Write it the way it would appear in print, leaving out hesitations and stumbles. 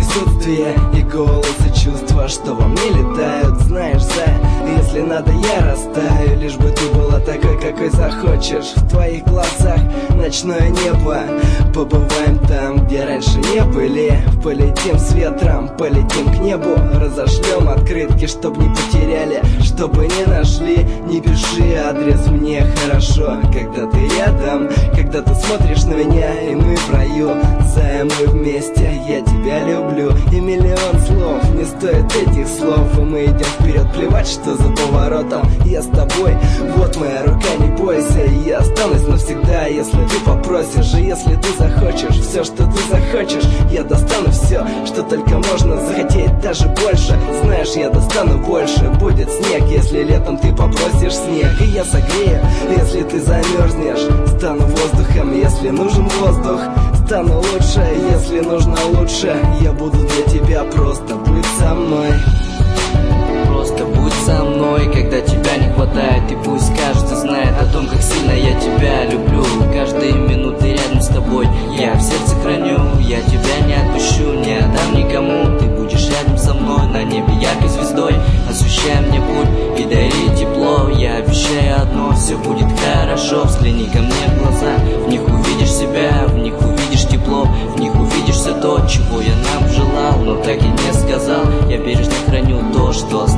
присутствие и голос, и чувства, что во мне летают. Знаешь, если надо, я растаю, лишь бы ты была такой, какой захочешь. В твоих глазах ночное небо. Побываем там, где раньше не были. Полетим с ветром, полетим к небу. Разошлем открытки, чтоб не потеряли, чтобы не нашли. Не пиши адрес, мне хорошо, когда ты рядом, когда ты смотришь на меня, и мы в раю. Зая, мы вместе, я тебя люблю. И миллион слов, не стоит этих слов. И мы идем вперед, плевать, что за поворотом. Я с тобой, вот моя рука, не бойся. И я останусь навсегда, если ты попросишь. И если ты захочешь, все, что ты захочешь, я достану все, что только можно захотеть, даже больше. Знаешь, я достану больше. Будет снег, если летом ты попросишь снег. И я согрею, если ты замерзнешь. Стану воздухом, если нужен воздух. Стану лучше, если нужно лучше. Я буду для тебя, просто будь со мной. Просто будь со мной, когда тебя не хватает. И пусть каждый знает о том, как сильно я тебя люблю. Каждые минуты рядом с тобой я в сердце храню. Я тебя не отпущу, не отдам никому. Ты будешь рядом со мной, на небе яркой звездой, освещай мне путь и дари тепло. Я обещаю одно, все будет хорошо. Взгляни ко мне в глаза, в них увидишь себя, в них увидишь тепло, в них увидишь все то, чего я нам желал, но так и не сказал. Я бережно храню то, что